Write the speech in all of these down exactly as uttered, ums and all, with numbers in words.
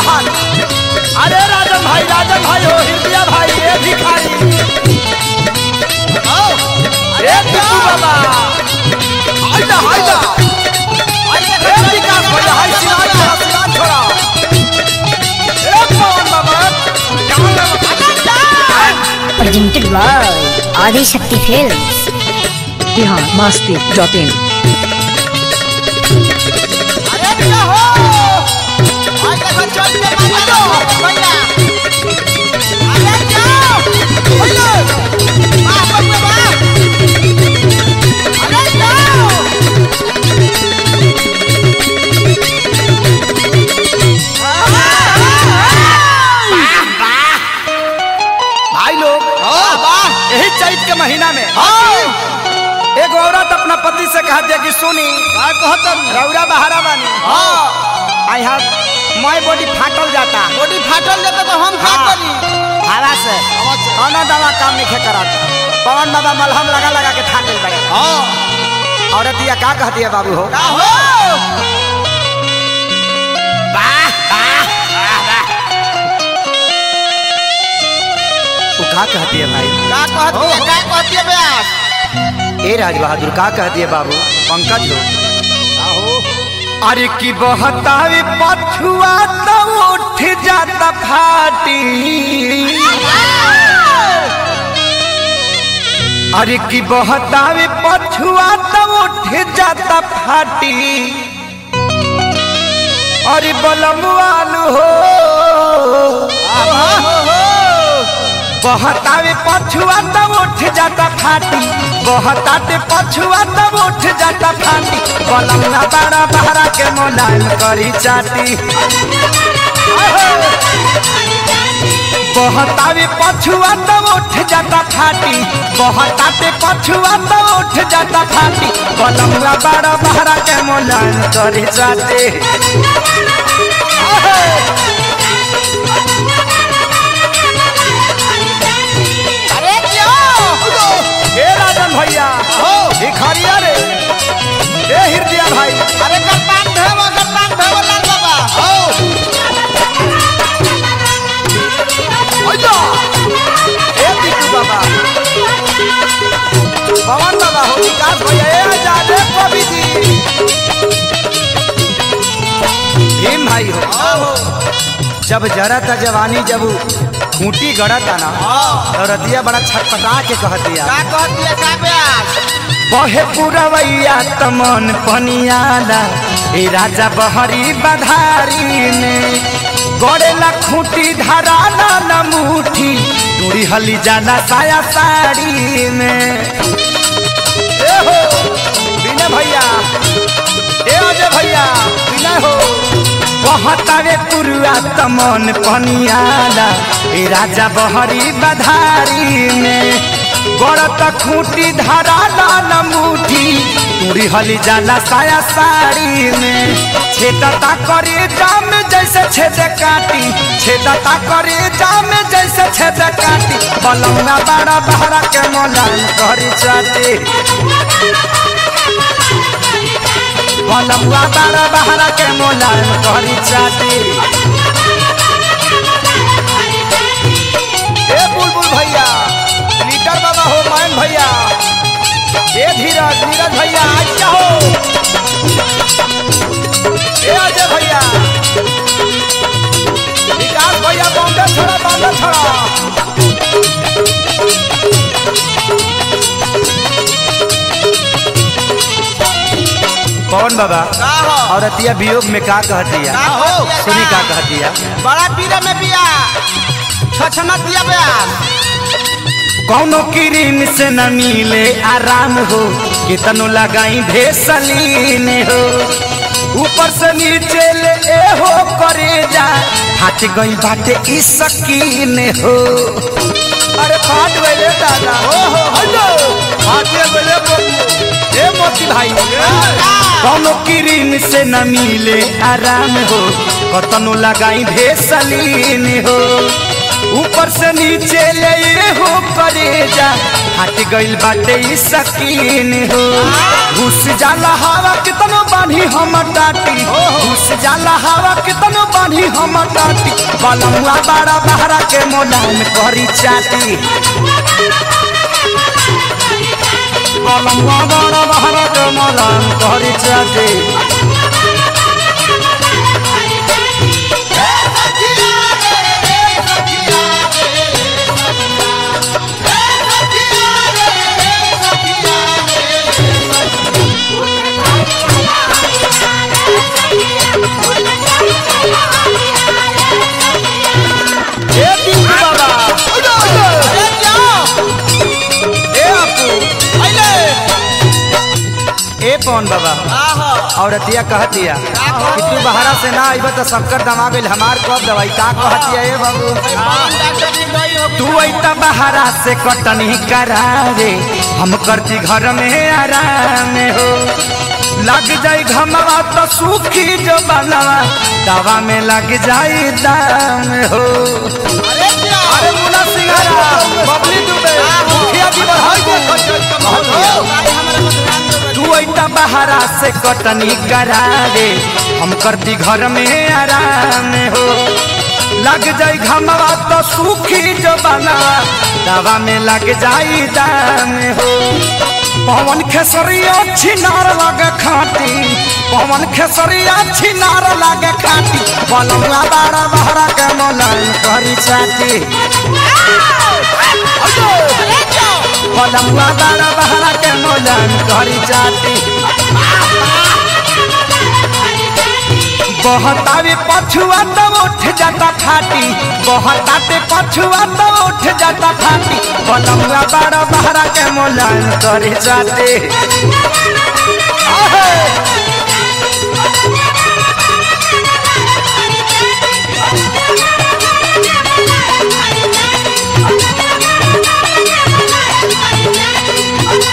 हाल। अरे राजन भाई राजन भाई हो हिंदिया भाई ये भिखारी अरे टिकू बाबा आइला आइला अरे विकास भैया हाय सिनार छोड़ा सिनार छोड़ा ए पवन बाबा presented by Adi Shakti Films. Bihar Masti dot in. अरे क्या हो आज तक चल के मारो भैया अरे जाओ भैया वाह भैया वाह अरे जाओ भाई लोग वाह यही चैत के महीना में एक औरत अपना पति से कहती है कि सुनी रौरा बहारा बानी आई यहाँ मैं बॉडी फाटल जाता बॉडी फाटल जाता तो हम क्या करी हवा से कौन दवा काम नहीं कराता पवन बाबा मलहम लगा लगा के थाक गई बड़े औरत ये क्या कहती है बाबू हो वो क्या कहती है भाई क्या कहती है क्या कहती है ब्यास ए राज बहादुर का कहती है बाबू पंकज हो अरे की बहतावे पछुआ तो उठ जाता फाटी अरे की बहतावे पछुआ तो उठ जाता फाटी अरे बलमवालू हो बहतावे पछुआ तब उठ जाता फाटी बहताते पछुआ तब उठ जाता फाटी बलमना बड़ा बहरा के मोलायम करी चाटी बहतावे पछुआ तब उठ जाता फाटी बहताते पछुआ तब उठ जाता फाटी बलमना बड़ा बहरा के मोलायम करी चाटी ए राजन भैया हो भिखारिया रे ए हिरदिया भाई अरे कप्तान भेवा कप्तान भेवा लाल बाबा हो ओया ए टिकू बाबा पवन बाबा हो विकास भैया ए आजादे कवि जी भीम भाई हो जब जरा था जवानी जब खूंटी गड़ा था ना तो रतिया बड़ा छटपटा के कह दिया का कह दिया का ब्यास बहे पुरवैया तमन पनियाला ए राजा बहरी बधारी में गड़ेला खूंटी धराना न मुठी दूरी हली जाना साया साड़ी में ए हो बिना भैया ए अजय भैया बिना हो बहतावे पुरुआ तमन पनियाला ए राजा बहरी बधारी में गड़त खूंटी धराला न मुठी पूरी हली जाला साया साड़ी में छेदता करे जाम जैसे छेद काटी छेदता करे जाम जैसे छेद काटी बलौना बड़ा बहरा के मोलायम करी चाटी बलौना बड़ा बहरा के मोलायम करी चाटी ए बुलबुल भैया लीटर बाबा हो मैन भैया ए धीरज नीरज भैया आज क्या हो ए अजय भैया विकास भैया बॉम्बे छोड़ा बॉम्बे छोड़ा कौन बाबा औरतिया वियोग में का कह दिया सुनी का कह दिया बड़ा पीरा में पिया छछना दिया बयान कौनो क्रीम से न मिले आराम हो कितनो लगाई भेसलीन हो ऊपर से नीचे ले ए हो करे जा फाट गई बाटे ई सकीन हो अरे फाट गए दादा हो हो हेलो फाट गए ए मोती भाई कौनो क्रीम से न मिले आराम हो कतनो लगाई भेसलीन हो ऊपर से नीचे ले हो करे जा हट गइल बाटे ई सकीन हो घुस जाला हवा कितनो बानी हम टाटी घुस जाला हवा कितनो बानी कटनी हम काटी बलमुआ बड़ा बहरा के मोलान करी चाटी बलमुआ बड़ा बहरा के मोलान करी चाटी कौन बाबा औरतिया कहतिया कि तू बहरा से ना आइब तो सबकर दमा गइल हमार कब दवाई का कहतिया ए बाबू तू अइता बहरा से कटनी करावे हम करती घर में आराम हो लग जाई घमवा तो सूखी जो बनवा दवा में लग जाई दाम हो अरे मुन्ना सिंघारा बबली दुबे मुखिया जी बढ़ाई तू अइता बहरा से कटनी करावे हम करती घर में आराम हो लग जाई घमवा तो सूखी जो बना दवा में लग जाई दाम हो पवन खेसरिया छिनार लगे खाटी पवन खेसरिया छिनार लगे खाटी बलमुआ बड़ा बहरा के मोलान करी चाटी बलमुआ बड़ा बहरा के मोलान करी चाटी बहतावे पछुआ तो उठ जाता फाटी बहताते पछुआ तो उठ जाता फाटी बलमुआ बड़ा बहरा के मोलान करी चाटी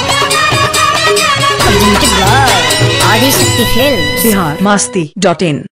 आदि शक्ति फिल्म्स। बिहार मस्ती डॉट इन।